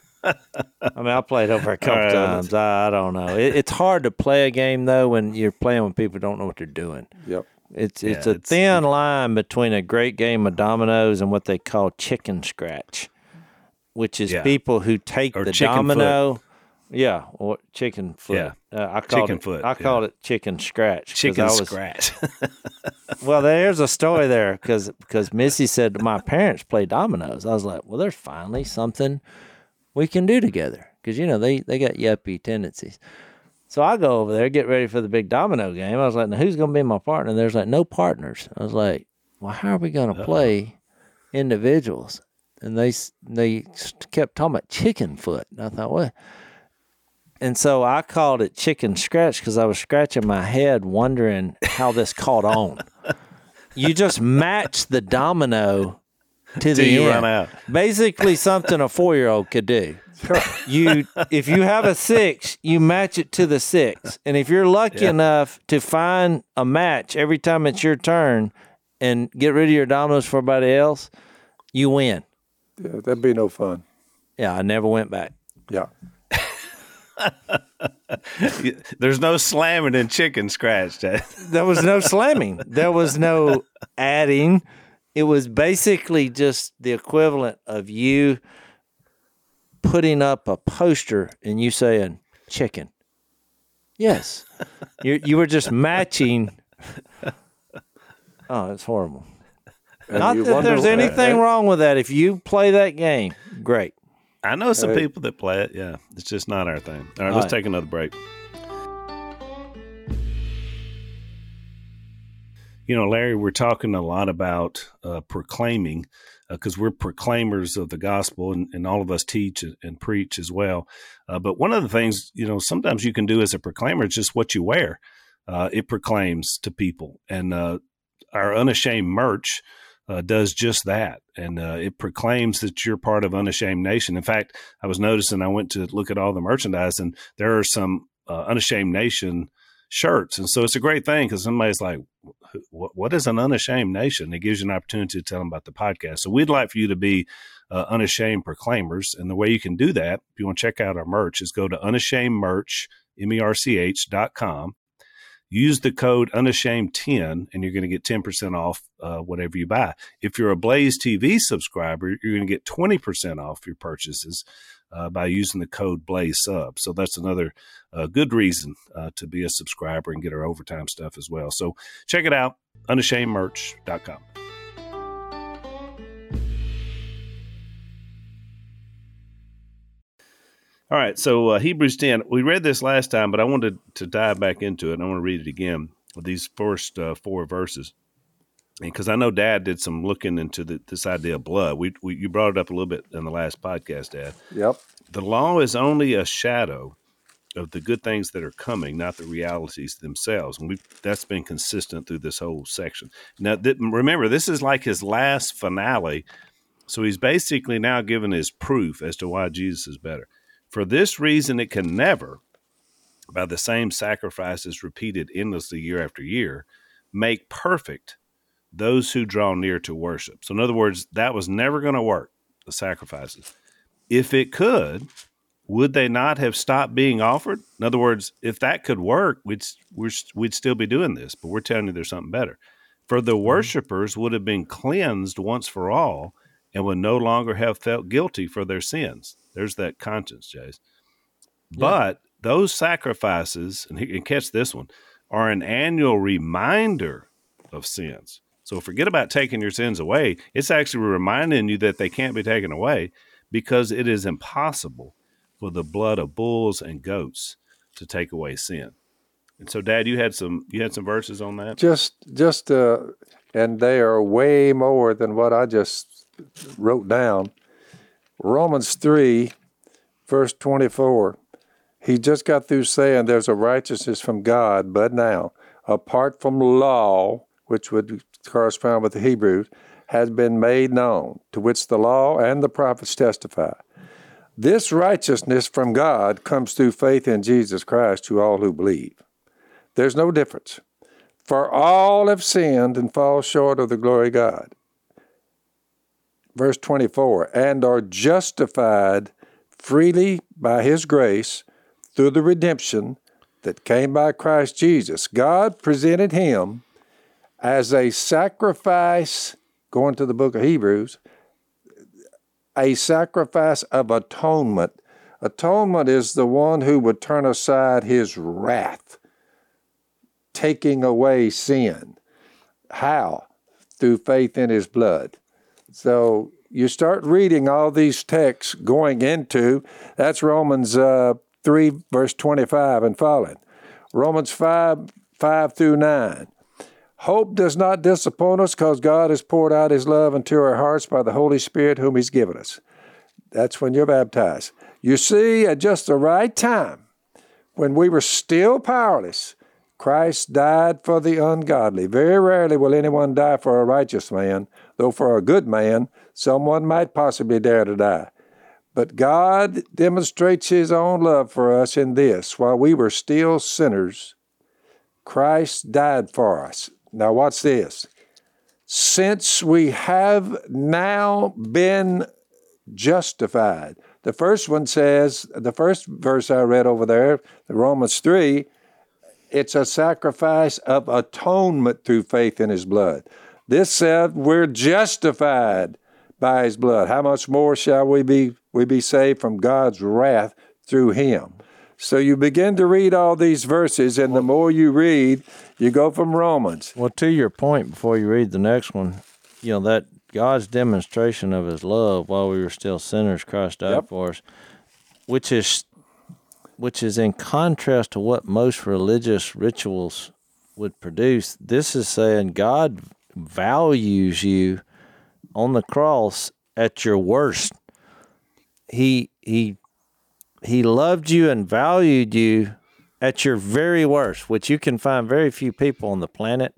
I mean, I played over a couple right, times. I, I don't know. It, it's hard to play a game, though, when you're playing when people don't know what they're doing. Yep. It's yeah, it's a it's, thin line between a great game of dominoes and what they call chicken scratch, which is yeah. people who take or the domino. Foot. Yeah, or chicken foot. Yeah. Uh, I called chicken it, foot. I yeah. called it chicken scratch. Chicken I was, scratch. Well, there's a story there because because Missy said my parents play dominoes. I was like, well, there's finally something we can do together. Because, you know, they, they got yuppie tendencies. So I go over there, get ready for the big domino game. I was like, now who's going to be my partner? And there's like, no partners. I was like, well, how are we going to play individuals? And they they kept talking about chicken foot. And I thought, what? And so I called it chicken scratch because I was scratching my head wondering how this caught on. You just match the domino to the you end. Run out. Basically something a four-year-old could do. You, if you have a six, you match it to the six. And if you're lucky yeah. enough to find a match every time it's your turn and get rid of your dominoes for everybody else, you win. Yeah, that'd be no fun. Yeah, I never went back. Yeah. There's no slamming in chicken scratch. There was no slamming. There was no adding. It was basically just the equivalent of you putting up a poster and you saying chicken. Yes. you you were just matching. Oh, it's horrible. And Not that there's anything that, wrong with that. If you play that game, great. I know some hey. people that play it. Yeah, it's just not our thing. All right, All let's right. take another break. You know, Larry, we're talking a lot about uh, proclaiming because uh, we're proclaimers of the gospel, and, and all of us teach and, and preach as well. Uh, but one of the things, you know, sometimes you can do as a proclaimer is just what you wear. Uh, it proclaims to people. And uh, our Unashamed merch uh, does just that. And uh, it proclaims that you're part of Unashamed Nation. In fact, I was noticing, I went to look at all the merchandise, and there are some uh, Unashamed Nation shirts. And so it's a great thing because somebody's like, what, what is an Unashamed Nation? It gives you an opportunity to tell them about the podcast. So we'd like for you to be uh, Unashamed Proclaimers. And the way you can do that, if you want to check out our merch, is go to unashamed merch, M E R C H dot com. Use the code unashamed ten, and you're going to get ten percent off uh, whatever you buy. If you're a Blaze T V subscriber, you're going to get twenty percent off your purchases uh, by using the code BlazeSub. So that's another uh, good reason uh, to be a subscriber and get our overtime stuff as well. So check it out, unashamed merch dot com. All right, so uh, Hebrews ten, we read this last time, but I wanted to dive back into it, and I want to read it again with these first uh, four verses. Because I know Dad did some looking into the, this idea of blood. We, we You brought it up a little bit in the last podcast, Dad. Yep. The law is only a shadow of the good things that are coming, not the realities themselves. And we that's been consistent through this whole section. Now, th- remember, this is like his last finale, so he's basically now given his proof as to why Jesus is better. For this reason, it can never, by the same sacrifices repeated endlessly year after year, make perfect those who draw near to worship. So in other words, that was never going to work, the sacrifices. If it could, would they not have stopped being offered? In other words, if that could work, we'd, we're, we'd still be doing this, but we're telling you there's something better. For the worshipers would have been cleansed once for all and would no longer have felt guilty for their sins. There's that conscience, Jace. Yeah. But those sacrifices, and, and catch this one, are an annual reminder of sins. So forget about taking your sins away. It's actually reminding you that they can't be taken away because it is impossible for the blood of bulls and goats to take away sin. And so, Dad, you had some you had some verses on that? Just, just, uh, and they are way more than what I just wrote down. Romans three, verse twenty-four, he just got through saying there's a righteousness from God, but now, apart from law, which would correspond with the Hebrews, has been made known, to which the law and the prophets testify. This righteousness from God comes through faith in Jesus Christ to all who believe. There's no difference. For all have sinned and fall short of the glory of God. Verse twenty-four, and are justified freely by his grace through the redemption that came by Christ Jesus. God presented him as a sacrifice, going to the book of Hebrews, a sacrifice of atonement. Atonement is the one who would turn aside his wrath, taking away sin. How? Through faith in his blood. So you start reading all these texts going into, that's Romans uh, three, verse twenty-five and following. Romans five, five through nine. Hope does not disappoint us because God has poured out his love into our hearts by the Holy Spirit whom he's given us. That's when you're baptized. You see, at just the right time, when we were still powerless, Christ died for the ungodly. Very rarely will anyone die for a righteous man, though for a good man, someone might possibly dare to die. But God demonstrates his own love for us in this: while we were still sinners, Christ died for us. Now watch this. Since we have now been justified. The first one says, the first verse I read over there, the Romans three, it's a sacrifice of atonement through faith in his blood. This said we're justified by his blood. How much more shall we be we be saved from God's wrath through him? So you begin to read all these verses, and the more you read, you go from Romans. Well, to your point, before you read the next one, you know, that God's demonstration of his love while we were still sinners, Christ died Yep. for us, which is which is in contrast to what most religious rituals would produce. This is saying God values you on the cross at your worst. He he he loved you and valued you at your very worst, which you can find very few people on the planet.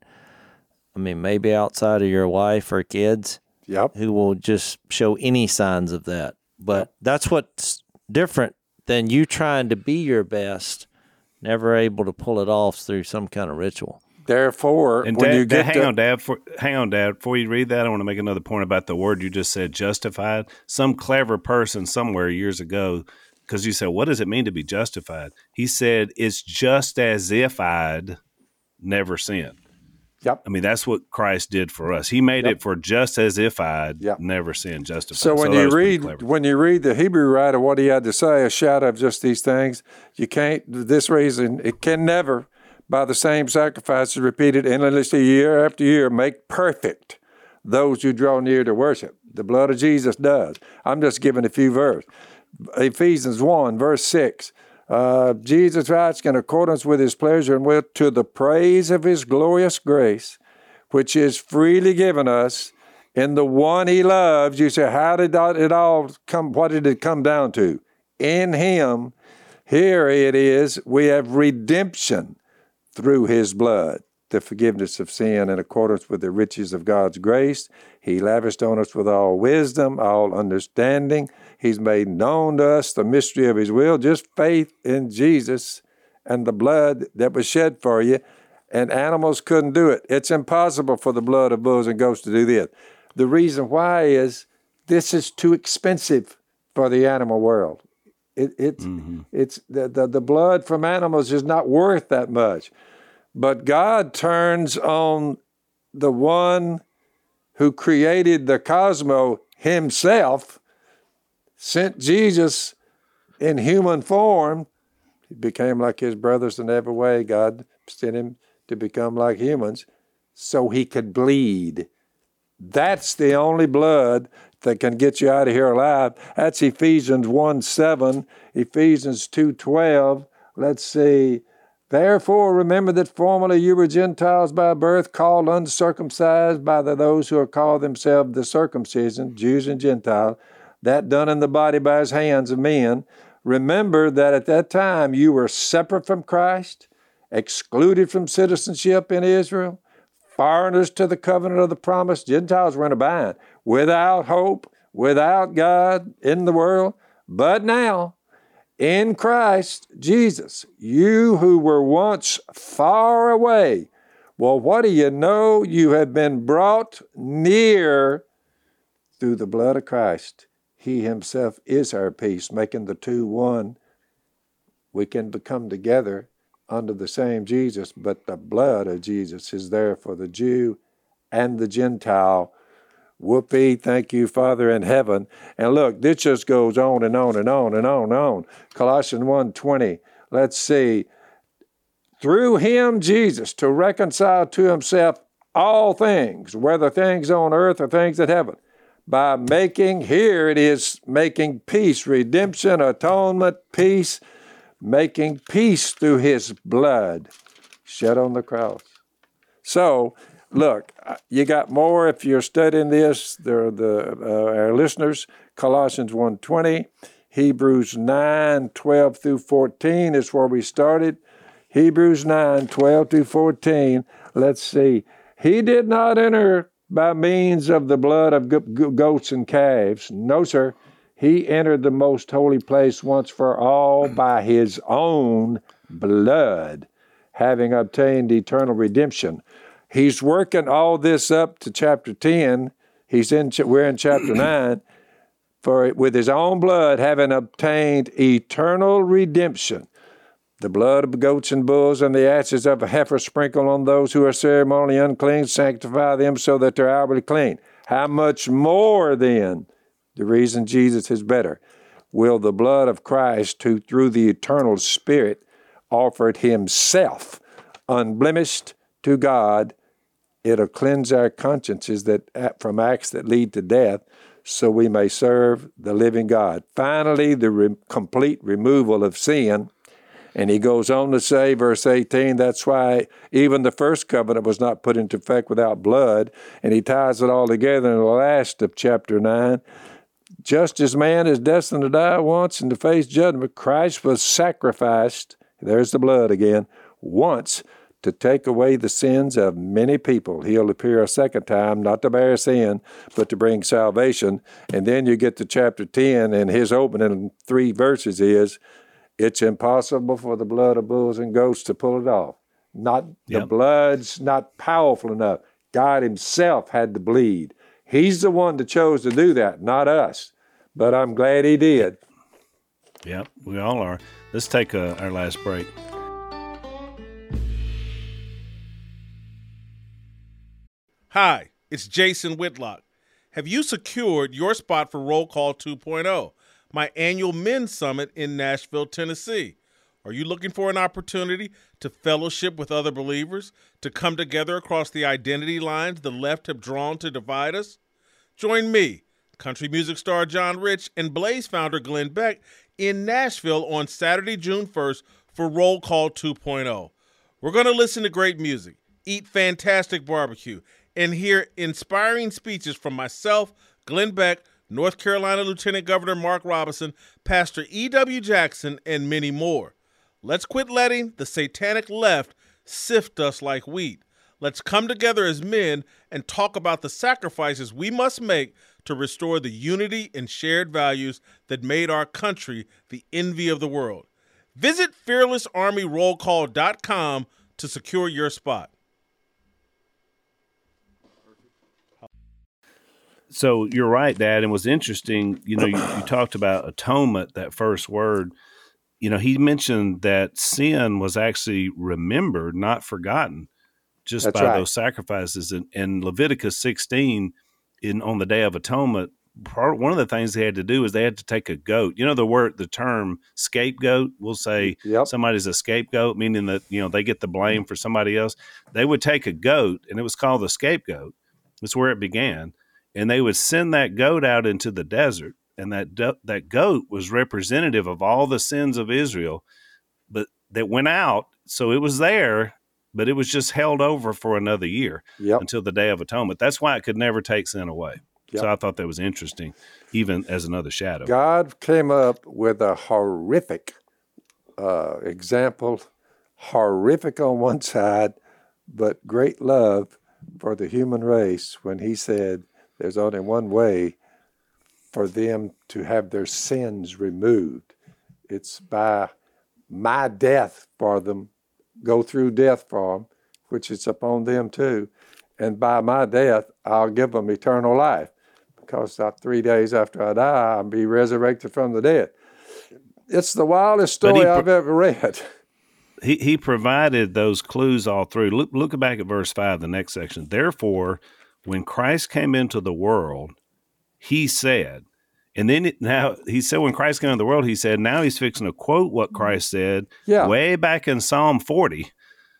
I mean, maybe outside of your wife or kids, Yep. who will just show any signs of that. But that's what's different than you trying to be your best, never able to pull it off through some kind of ritual. Therefore, And when Dad, you Dad, get hang to, on, Dad. For, hang on, Dad. Before you read that, I want to make another point about the word you just said, justified. Some clever person somewhere years ago, because you said, what does it mean to be justified? He said, it's just as if I'd never sinned. Yep. I mean, that's what Christ did for us. He made Yep. it for just as if I'd Yep. never sinned, justified. So when that you was pretty read clever. when you read the Hebrew writer, what he had to say, a shadow of just these things, you can't. This reason, it can never, by the same sacrifices repeated endlessly year after year, make perfect those who draw near to worship. The blood of Jesus does. I'm just giving a few verses. Ephesians one, verse six. Uh, Jesus writes, in accordance with his pleasure and will, to the praise of his glorious grace, which is freely given us in the one he loves. You say, how did it all come? What did it come down to? In him, here it is, we have redemption through his blood, the forgiveness of sin in accordance with the riches of God's grace. He lavished on us with all wisdom, all understanding. He's made known to us the mystery of his will, just faith in Jesus and the blood that was shed for you. And animals couldn't do it. It's impossible for the blood of bulls and goats to do this. The reason why is this is too expensive for the animal world. It, it's mm-hmm. it's the, the, the blood from animals is not worth that much. But God turns on the one who created the cosmos himself, sent Jesus in human form. He became like his brothers in every way. God sent him to become like humans so he could bleed. That's the only blood that can get you out of here alive. That's Ephesians one seven, Ephesians two twelve. Let's see. Therefore, remember that formerly you were Gentiles by birth, called uncircumcised by the, those who are called themselves the circumcision, Jews and Gentiles, that done in the body by his hands of men. Remember that at that time you were separate from Christ, excluded from citizenship in Israel, foreigners to the covenant of the promise. Gentiles were in a bind, without hope, without God in the world. But now, in Christ Jesus, you who were once far away, well, what do you know? You have been brought near through the blood of Christ. He himself is our peace, making the two one. We can become together under the same Jesus, but the blood of Jesus is there for the Jew and the Gentile. Whoopee, thank you, Father in heaven. And look, this just goes on and on and on and on and on. Colossians one twenty, let's see. Through him, Jesus, to reconcile to himself all things, whether things on earth or things in heaven, by making, here it is, making peace, redemption, atonement, peace, making peace through his blood shed on the cross. So, look, you got more if you're studying this. There are the uh, our listeners, Colossians one twenty, Hebrews nine twelve through fourteen is where we started. Hebrews nine twelve through fourteen. Let's see. He did not enter by means of the blood of goats and calves. No, sir. He entered the most holy place once for all by his own blood, having obtained eternal redemption. He's working all this up to chapter ten. He's in. We're in chapter nine. For with his own blood, having obtained eternal redemption, the blood of goats and bulls and the ashes of a heifer sprinkled on those who are ceremonially unclean, sanctify them so that they're outwardly clean. How much more then, the reason Jesus is better, will the blood of Christ, who through the eternal Spirit offered himself unblemished to God, it'll cleanse our consciences that from acts that lead to death, so we may serve the living God. Finally, the re- complete removal of sin. And he goes on to say, verse eighteen, that's why even the first covenant was not put into effect without blood. And he ties it all together in the last of chapter nine. Just as man is destined to die once and to face judgment, Christ was sacrificed, there's the blood again, once to take away the sins of many people. He'll appear a second time, not to bear sin, but to bring salvation. And then you get to chapter ten, and his opening three verses is, it's impossible for the blood of bulls and goats to pull it off. Not the Yep. blood's not powerful enough. God himself had to bleed. He's the one that chose to do that, not us. But I'm glad he did. Yep, we all are. Let's take a, our last break. Hi, it's Jason Whitlock. Have you secured your spot for Roll Call two point oh, my annual men's summit in Nashville, Tennessee? Are you looking for an opportunity to fellowship with other believers, to come together across the identity lines the left have drawn to divide us? Join me, country music star John Rich, and Blaze founder Glenn Beck in Nashville on Saturday, June first for Roll Call two point oh. We're going to listen to great music, eat fantastic barbecue, and hear inspiring speeches from myself, Glenn Beck, North Carolina Lieutenant Governor Mark Robinson, Pastor E W Jackson, and many more. Let's quit letting the satanic left sift us like wheat. Let's come together as men and talk about the sacrifices we must make to restore the unity and shared values that made our country the envy of the world. Visit fearless army roll call dot com to secure your spot. So you're right, Dad. And it was interesting, you know, you, you talked about atonement, that first word. You know, he mentioned that sin was actually remembered, not forgotten, just That's by right. those sacrifices. And, and Leviticus sixteen, in on the Day of Atonement, part, one of the things they had to do is they had to take a goat. You know, the word, the term scapegoat, we'll say Yep. somebody's a scapegoat, meaning that, you know, they get the blame for somebody else. They would take a goat, and it was called the scapegoat. That's where it began. And they would send that goat out into the desert, and that do- that goat was representative of all the sins of Israel, but that went out. So it was there, but it was just held over for another year Yep. until the Day of Atonement. That's why it could never take sin away. Yep. So I thought that was interesting, even as another shadow. God came up with a horrific uh, example, horrific on one side, but great love for the human race when he said, there's only one way for them to have their sins removed. It's by my death for them, go through death for them, which is upon them too. And by my death, I'll give them eternal life, because three days after I die, I'll be resurrected from the dead. It's the wildest But he story pro- I've ever read. He he provided those clues all through. Look, look back at verse five, the next section. Therefore, when Christ came into the world, he said, and then it, now he said, when Christ came into the world, he said, now he's fixing to quote what Christ said Yeah. way back in Psalm forty,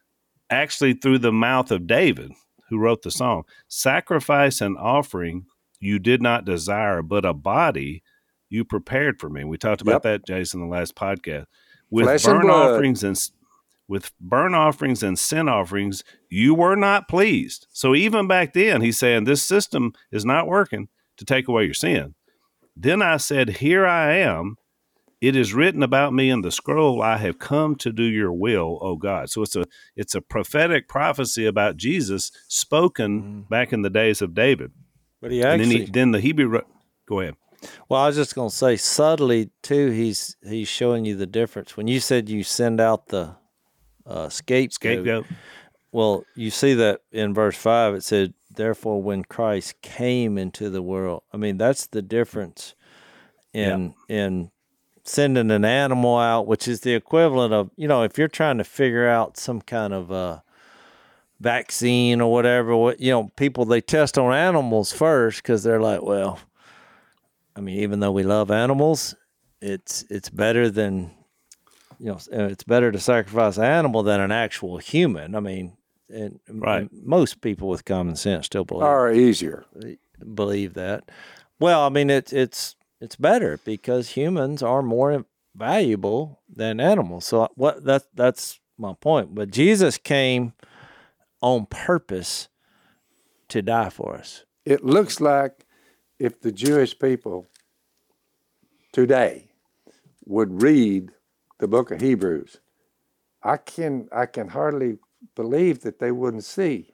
actually through the mouth of David, who wrote the song. Sacrifice and offering you did not desire, but a body you prepared for me. We talked about Yep. that, Jason, in the last podcast. With Flesh and burnt blood. offerings and with burnt offerings and sin offerings, you were not pleased. So even back then, he's saying this system is not working to take away your sin. Then I said, here I am. It is written about me in the scroll. I have come to do your will, O God. So it's a it's a prophetic prophecy about Jesus spoken Mm-hmm. back in the days of David. But he And then, actually, he, then the Hebrew. Go ahead. well, I was just going to say subtly too. He's he's showing you the difference. When you said you send out the uh, scapegoat, Scapegoat. well, you see that in verse five. It said, "Therefore, when Christ came into the world," I mean, that's the difference in in sending an animal out, which is the equivalent of, you know, if you're trying to figure out some kind of uh, vaccine or whatever, what you know, people they test on animals first because they're like, well, I mean, even though we love animals, it's it's better than, you know, it's better to sacrifice an animal than an actual human. I mean, and, Right. and most people with common sense still believe Or easier. believe that. Well, I mean, it's it's it's better because humans are more valuable than animals. So what that that's my point. But Jesus came on purpose to die for us. It looks like if the Jewish people today would read the book of Hebrews, I can I can hardly believe that they wouldn't see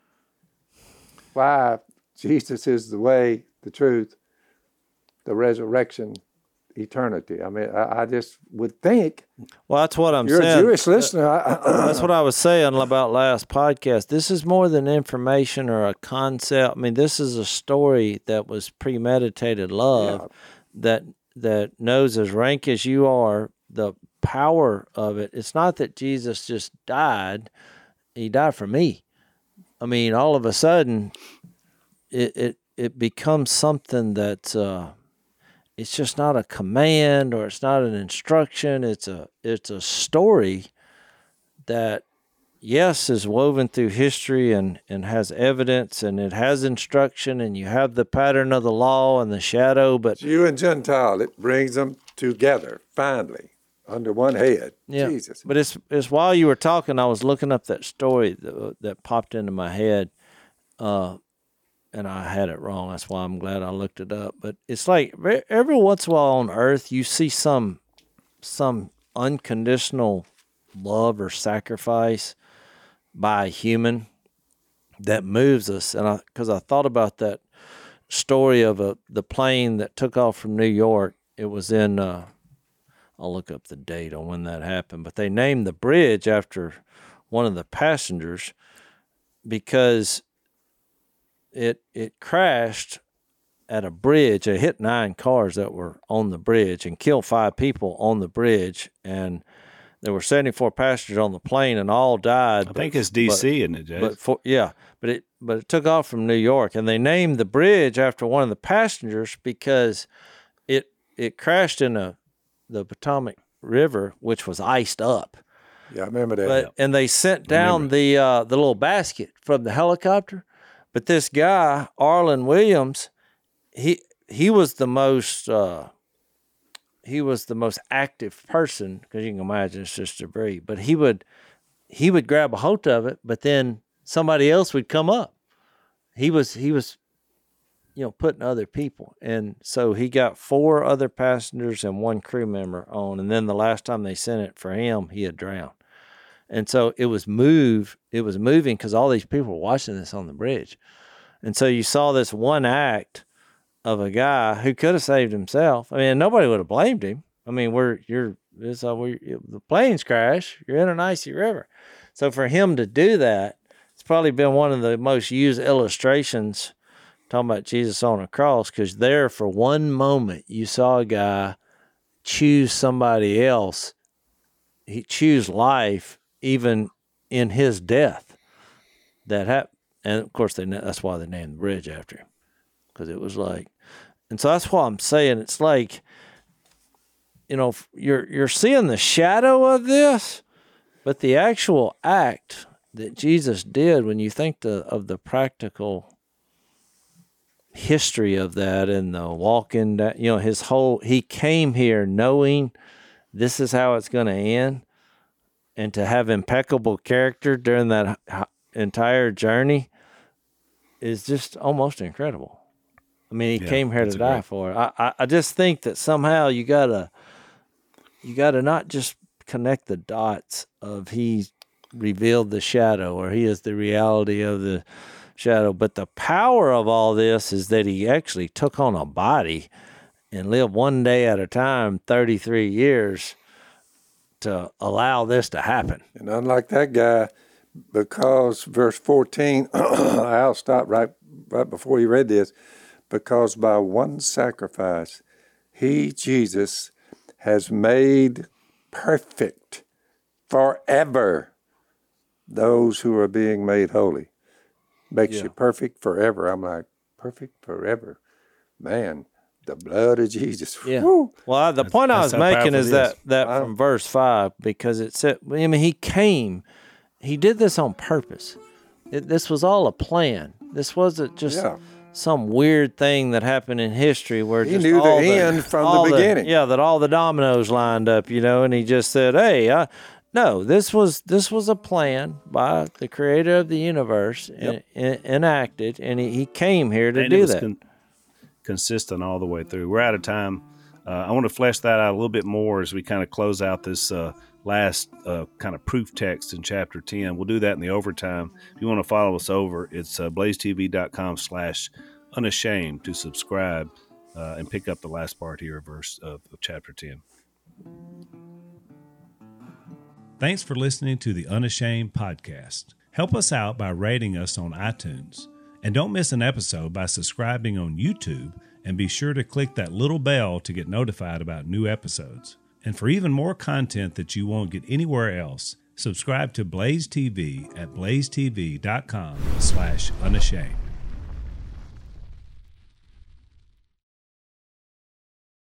why Jesus is the way, the truth, the resurrection, eternity. I mean, I, I just would think, Well, that's what I'm you're saying. a Jewish listener. I, That's what I was saying about last podcast. This is more than information or a concept. I mean, this is a story that was premeditated love Yeah. that that knows as rank as you are the power of it. It's not that Jesus just died; he died for me. I mean, all of a sudden, it it, it becomes something that's uh, it's just not a command or it's not an instruction. It's a it's a story that, yes, is woven through history and, and has evidence and it has instruction and you have the pattern of the law and the shadow, but Jew and Gentile, it brings them together finally under one head. yeah, Jesus. but it's it's while you were talking, I was looking up that story that, that popped into my head, uh, and I had it wrong. That's why I'm glad I looked it up. But it's like ve- every once in a while on Earth, you see some some unconditional love or sacrifice by a human that moves us. And I, because I thought about that story of a the plane that took off from New York. It was in. Uh, I'll look up the date on when that happened, but they named the bridge after one of the passengers because it it crashed at a bridge. It hit nine cars that were on the bridge and killed five people on the bridge, and there were seventy-four passengers on the plane, and all died. I think it's D C, isn't it, Jay? But for, yeah, but it but it took off from New York, and they named the bridge after one of the passengers because it it crashed in a the Potomac River, which was iced up. Yeah, I remember that. But and they sent down the uh, the little basket from the helicopter. But this guy, Arlen Williams, he he was the most uh, he was the most active person because you can imagine it's just debris. But he would he would grab a hold of it, but then somebody else would come up. He was he was you know putting other people, and so he got four other passengers and one crew member on. And then the last time they sent it for him, he had drowned. And so it was move. It was moving because all these people were watching this on the bridge. And so you saw this one act of a guy who could have saved himself. I mean, nobody would have blamed him. I mean, we're you're it's uh, we the planes crash. You're in an icy river. So for him to do that, it's probably been one of the most used illustrations talking about Jesus on a cross, because there for one moment you saw a guy choose somebody else. He choose life even in his death. That happened. And of course, they that's why they named the bridge after him, because it was like, and so that's why I'm saying it's like, you know, you're you're seeing the shadow of this, but the actual act that Jesus did, when you think the, of the practical history of that and the walking that, you know, his whole, he came here knowing this is how it's going to end, and to have impeccable character during that entire journey is just almost incredible. I mean, he yeah, came here to die great. for it. I, I, I just think that somehow you gotta, you gotta not just connect the dots of he revealed the shadow or he is the reality of the shadow, but the power of all this is that he actually took on a body and lived one day at a time, thirty-three years, to allow this to happen. And unlike that guy, because verse fourteen, I'll stop right right before you read this, because by one sacrifice, he, Jesus, has made perfect forever those who are being made holy. Makes yeah. you perfect forever. I'm like, perfect forever? Man, the blood of Jesus. Yeah. Woo. Well, the that's, point I was making is that, is. that wow. from verse five, because it said, I mean, he came, he did this on purpose. It, this was all a plan. This wasn't just yeah. some weird thing that happened in history where he just knew all the, the end from the beginning. The, yeah, that all the dominoes lined up, you know, and he just said, hey, I, no, this was this was a plan by the creator of the universe, yep. en- en- enacted, and he, he came here to and do it was that. Con- consistent all the way through. We're out of time. Uh, I want to flesh that out a little bit more as we kind of close out this uh, last uh, kind of proof text in chapter ten. We'll do that in the overtime. If you want to follow us over, it's uh, blazetv.com slash unashamed to subscribe uh, and pick up the last part here of verse of, of chapter ten. Thanks for listening to the Unashamed podcast. Help us out by rating us on iTunes. And don't miss an episode by subscribing on YouTube, and be sure to click that little bell to get notified about new episodes. And for even more content that you won't get anywhere else, subscribe to Blaze T V at blazetv.com slash unashamed.